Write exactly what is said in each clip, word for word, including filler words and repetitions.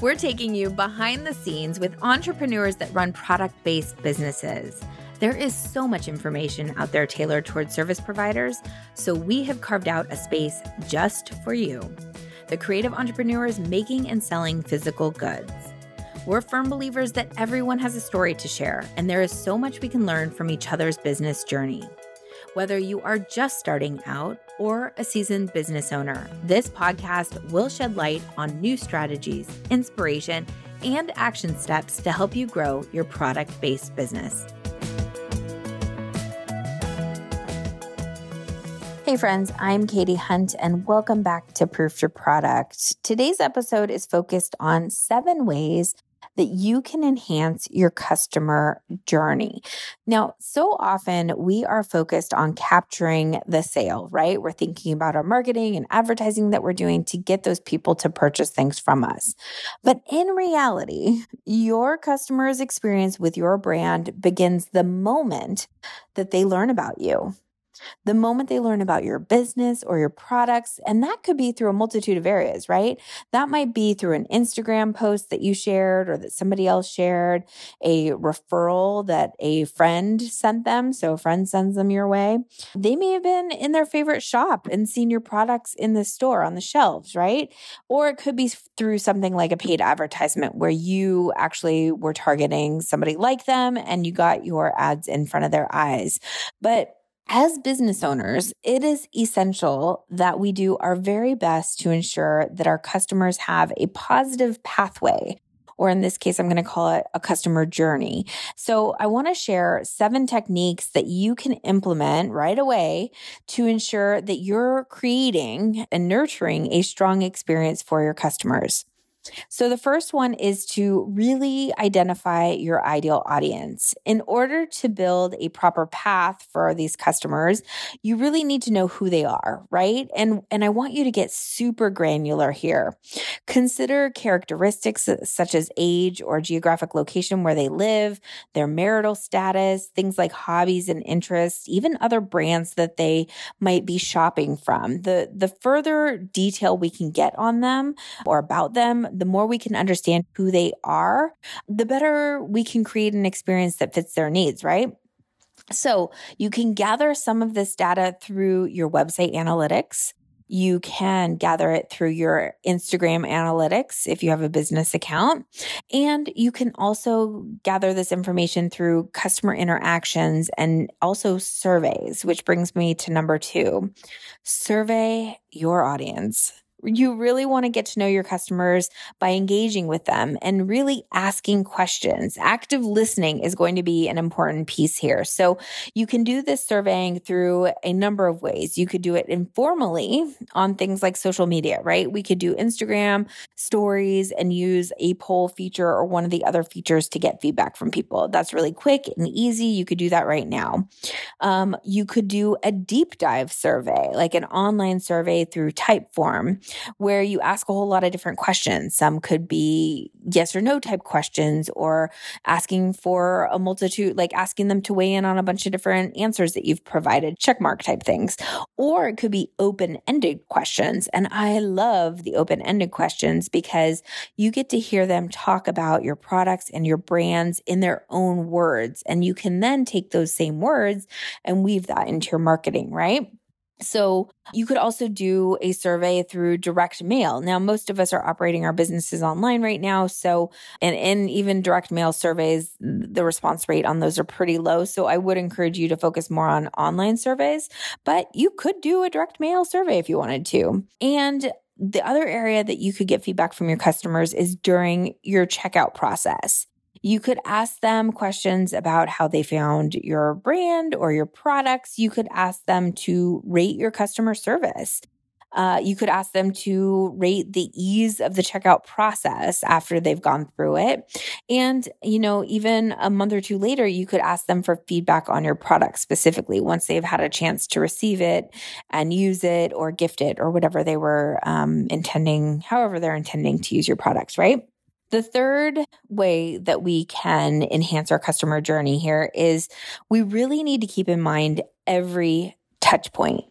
We're taking you behind the scenes with entrepreneurs that run product-based businesses. There is so much information out there tailored towards service providers, so we have carved out a space just for you, the creative entrepreneurs making and selling physical goods. We're firm believers that everyone has a story to share, and there is so much we can learn from each other's business journey. Whether you are just starting out or a seasoned business owner, this podcast will shed light on new strategies, inspiration, and action steps to help you grow your product-based business. Hey friends, I'm Katie Hunt and welcome back to Proof Your Product. Today's episode is focused on seven ways that you can enhance your customer journey. Now, so often we are focused on capturing the sale, right? We're thinking about our marketing and advertising that we're doing to get those people to purchase things from us. But in reality, your customer's experience with your brand begins the moment that they learn about you. The moment they learn about your business or your products, and that could be through a multitude of areas, right? That might be through an Instagram post that you shared or that somebody else shared, a referral that a friend sent them, so a friend sends them your way. They may have been in their favorite shop and seen your products in the store on the shelves, right? Or it could be through something like a paid advertisement where you actually were targeting somebody like them and you got your ads in front of their eyes. But as business owners, it is essential that we do our very best to ensure that our customers have a positive pathway, or in this case, I'm going to call it a customer journey. So I want to share seven techniques that you can implement right away to ensure that you're creating and nurturing a strong experience for your customers. So the first one is to really identify your ideal audience. In order to build a proper path for these customers, you really need to know who they are, right? And, and I want you to get super granular here. Consider characteristics such as age or geographic location where they live, their marital status, things like hobbies and interests, even other brands that they might be shopping from. The, the further detail we can get on them or about them, the more we can understand who they are, the better we can create an experience that fits their needs, right? So you can gather some of this data through your website analytics. You can gather it through your Instagram analytics if you have a business account. And you can also gather this information through customer interactions and also surveys, which brings me to number two. Survey your audience. You really want to get to know your customers by engaging with them and really asking questions. Active listening is going to be an important piece here. So you can do this surveying through a number of ways. You could do it informally on things like social media, right? We could do Instagram stories and use a poll feature or one of the other features to get feedback from people. That's really quick and easy. You could do that right now. Um, you could do a deep dive survey, like an online survey through Typeform, where you ask a whole lot of different questions. Some could be yes or no type questions, or asking for a multitude, like asking them to weigh in on a bunch of different answers that you've provided, checkmark type things. Or it could be open-ended questions. And I love the open-ended questions because you get to hear them talk about your products and your brands in their own words. And you can then take those same words and weave that into your marketing, right? So you could also do a survey through direct mail. Now, most of us are operating our businesses online right now. So, and in even direct mail surveys, the response rate on those are pretty low. So I would encourage you to focus more on online surveys, but you could do a direct mail survey if you wanted to. And the other area that you could get feedback from your customers is during your checkout process. You could ask them questions about how they found your brand or your products. You could ask them to rate your customer service. Uh, you could ask them to rate the ease of the checkout process after they've gone through it. And, you know, even a month or two later, you could ask them for feedback on your product specifically once they've had a chance to receive it and use it or gift it or whatever they were um, intending, however they're intending to use your products, right? The third way that we can enhance our customer journey here is we really need to keep in mind every touch point.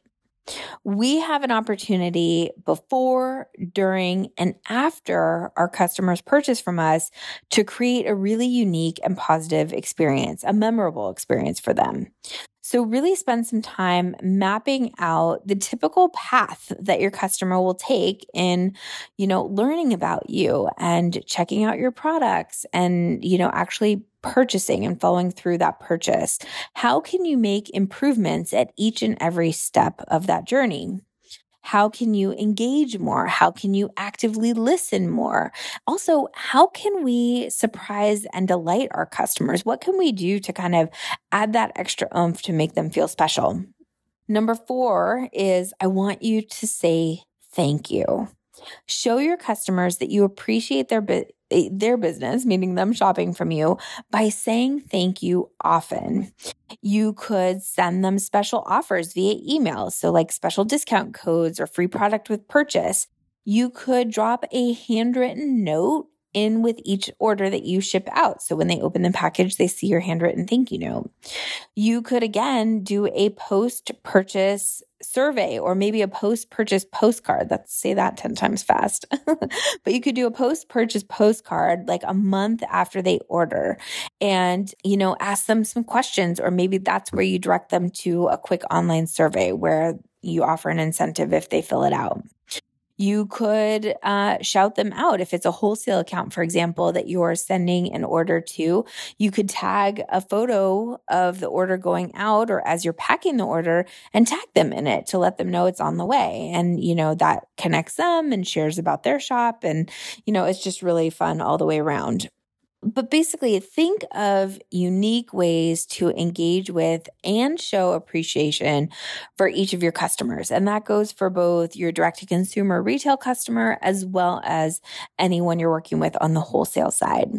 We have an opportunity before, during, and after our customers purchase from us to create a really unique and positive experience, a memorable experience for them. So really spend some time mapping out the typical path that your customer will take in, you know, learning about you and checking out your products and, you know, actually purchasing and following through that purchase. How can you make improvements at each and every step of that journey? How can you engage more? How can you actively listen more? Also, how can we surprise and delight our customers? What can we do to kind of add that extra oomph to make them feel special? Number four is I want you to say thank you. Show your customers that you appreciate their bu- their business, meaning them shopping from you, by saying thank you often. You could send them special offers via email, so like special discount codes or free product with purchase. You could drop a handwritten note in with each order that you ship out. So when they open the package, they see your handwritten thank you note. You could, again, do a post-purchase survey or maybe a post-purchase postcard. Let's say that ten times fast. But you could do a post-purchase postcard like a month after they order and, you know, ask them some questions, or maybe that's where you direct them to a quick online survey where you offer an incentive if they fill it out. You could uh, shout them out. If it's a wholesale account, for example, that you're sending an order to, you could tag a photo of the order going out or as you're packing the order and tag them in it to let them know it's on the way. And, you know, that connects them and shares about their shop. And, you know, it's just really fun all the way around. But basically, think of unique ways to engage with and show appreciation for each of your customers. And that goes for both your direct-to-consumer retail customer as well as anyone you're working with on the wholesale side.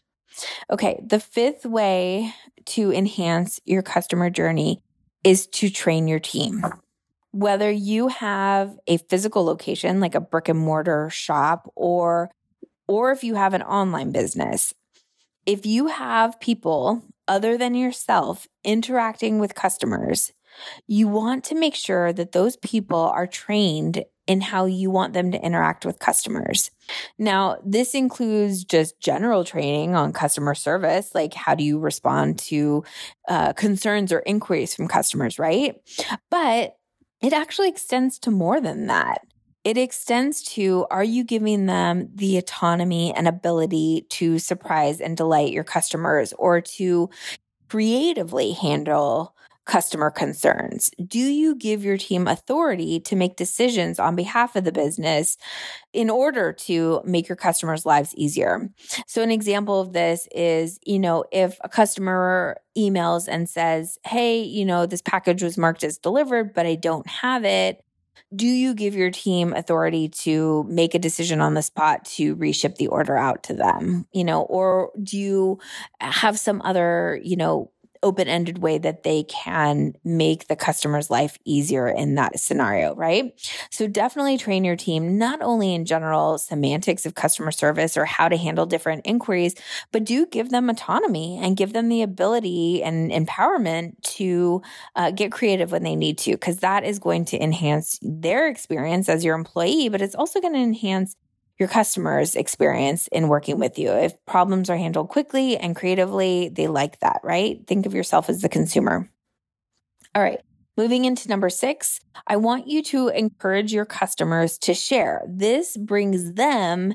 Okay, the fifth way to enhance your customer journey is to train your team. Whether you have a physical location like a brick and mortar shop or, or if you have an online business, if you have people other than yourself interacting with customers, you want to make sure that those people are trained in how you want them to interact with customers. Now, this includes just general training on customer service, like how do you respond to uh, concerns or inquiries from customers, right? But it actually extends to more than that. It extends to, are you giving them the autonomy and ability to surprise and delight your customers or to creatively handle customer concerns? Do you give your team authority to make decisions on behalf of the business in order to make your customers' lives easier? So an example of this is, you know, if a customer emails and says, hey, you know, this package was marked as delivered, but I don't have it. Do you give your team authority to make a decision on the spot to reship the order out to them? You know, or do you have some other, you know, open-ended way that they can make the customer's life easier in that scenario, right? So definitely train your team, not only in general semantics of customer service or how to handle different inquiries, but do give them autonomy and give them the ability and empowerment to uh, get creative when they need to, because that is going to enhance their experience as your employee, but it's also going to enhance your customers' experience in working with you. If problems are handled quickly and creatively, they like that, right? Think of yourself as the consumer. All right. Moving into number six, I want you to encourage your customers to share. This brings them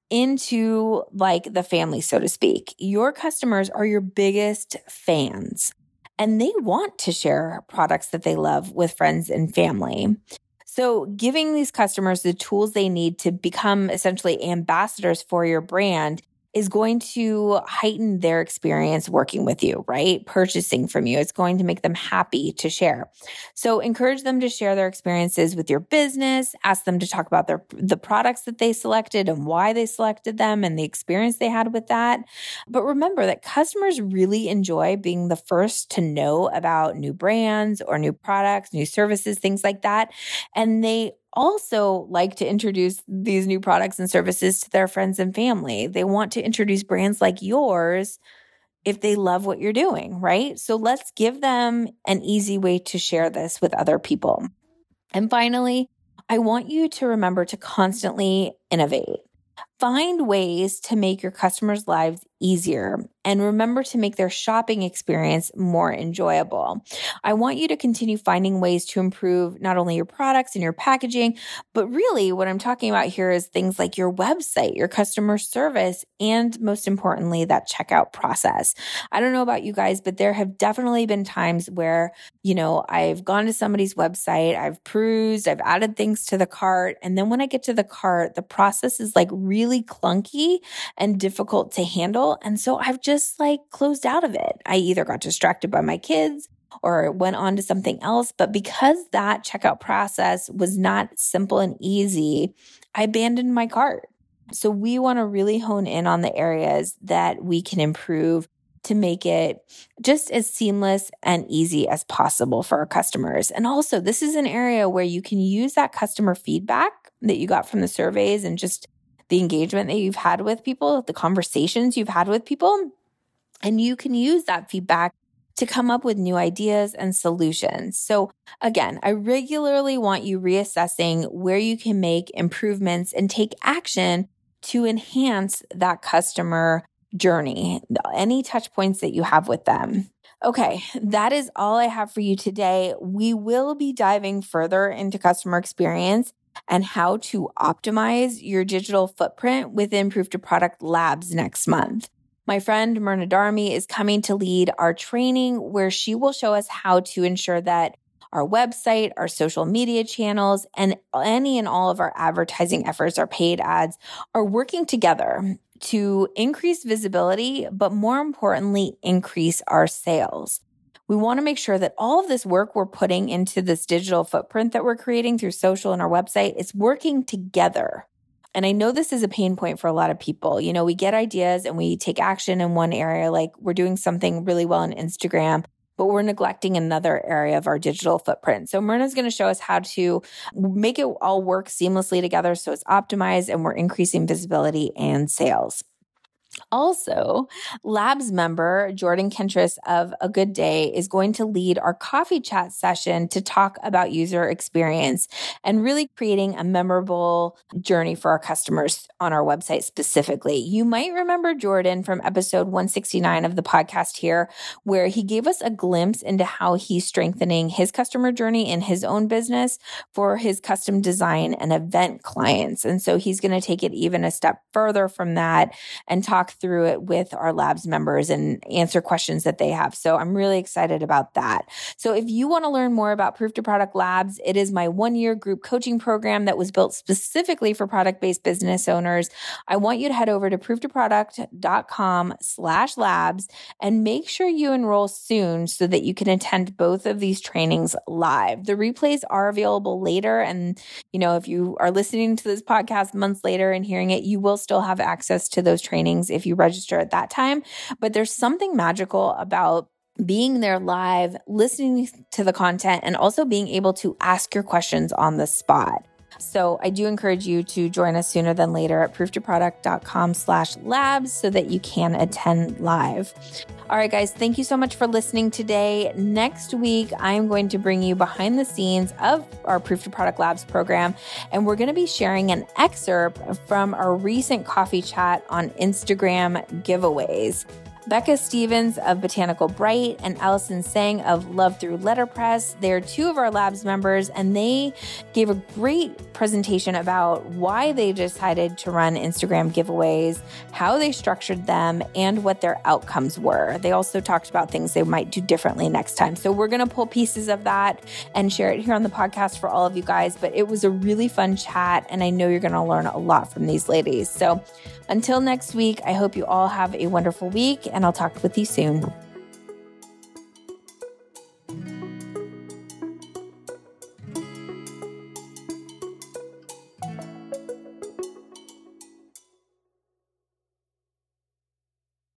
into like the family, so to speak. Your customers are your biggest fans, and they want to share products that they love with friends and family. So giving these customers the tools they need to become essentially ambassadors for your brand is going to heighten their experience working with you, right? Purchasing from you. It's going to make them happy to share. So encourage them to share their experiences with your business. Ask them to talk about their the products that they selected and why they selected them and the experience they had with that. But remember that customers really enjoy being the first to know about new brands or new products, new services, things like that. And they also like to introduce these new products and services to their friends and family. They want to introduce brands like yours if they love what you're doing, right? So let's give them an easy way to share this with other people. And finally, I want you to remember to constantly innovate. Find ways to make your customers' lives easier and remember to make their shopping experience more enjoyable. I want you to continue finding ways to improve not only your products and your packaging, but really what I'm talking about here is things like your website, your customer service, and most importantly, that checkout process. I don't know about you guys, but there have definitely been times where, you know, I've gone to somebody's website, I've perused, I've added things to the cart, and then when I get to the cart, the process is like really clunky and difficult to handle. And so I've just like closed out of it. I either got distracted by my kids or went on to something else. But because that checkout process was not simple and easy, I abandoned my cart. So we want to really hone in on the areas that we can improve to make it just as seamless and easy as possible for our customers. And also, this is an area where you can use that customer feedback that you got from the surveys and just the engagement that you've had with people, the conversations you've had with people, and you can use that feedback to come up with new ideas and solutions. So again, I regularly want you reassessing where you can make improvements and take action to enhance that customer journey, any touch points that you have with them. Okay, that is all I have for you today. We will be diving further into customer experience and how to optimize your digital footprint within Proof to Product Labs next month. My friend Myrna Darmy is coming to lead our training where she will show us how to ensure that our website, our social media channels, and any and all of our advertising efforts, our paid ads, are working together to increase visibility, but more importantly, increase our sales. We want to make sure that all of this work we're putting into this digital footprint that we're creating through social and our website is working together. And I know this is a pain point for a lot of people. You know, we get ideas and we take action in one area, like we're doing something really well on Instagram, but we're neglecting another area of our digital footprint. So Myrna's going to show us how to make it all work seamlessly together so it's optimized and we're increasing visibility and sales. Also, Labs member Jordan Kentris of A Good Day is going to lead our coffee chat session to talk about user experience and really creating a memorable journey for our customers on our website specifically. You might remember Jordan from episode one sixty-nine of the podcast here, where he gave us a glimpse into how he's strengthening his customer journey in his own business for his custom design and event clients. And so he's going to take it even a step further from that and talk through it with our Labs members and answer questions that they have. So I'm really excited about that. So if you want to learn more about Proof to Product Labs, it is my one-year group coaching program that was built specifically for product-based business owners. I want you to head over to prooftoproduct.com slash labs and make sure you enroll soon so that you can attend both of these trainings live. The replays are available later. And, you know, if you are listening to this podcast months later and hearing it, you will still have access to those trainings if you register at that time. But there's something magical about being there live, listening to the content, and also being able to ask your questions on the spot. So I do encourage you to join us sooner than later at prooftoproduct.com slash labs so that you can attend live. All right, guys, thank you so much for listening today. Next week, I'm going to bring you behind the scenes of our Proof to Product Labs program, and we're going to be sharing an excerpt from our recent coffee chat on Instagram giveaways. Becca Stevens of Botanical Bright and Allison Sang of Love Through Letterpress. They're two of our Labs members, and they gave a great presentation about why they decided to run Instagram giveaways, how they structured them, and what their outcomes were. They also talked about things they might do differently next time. So we're going to pull pieces of that and share it here on the podcast for all of you guys. But it was a really fun chat, and I know you're going to learn a lot from these ladies. So until next week, I hope you all have a wonderful week, and I'll talk with you soon.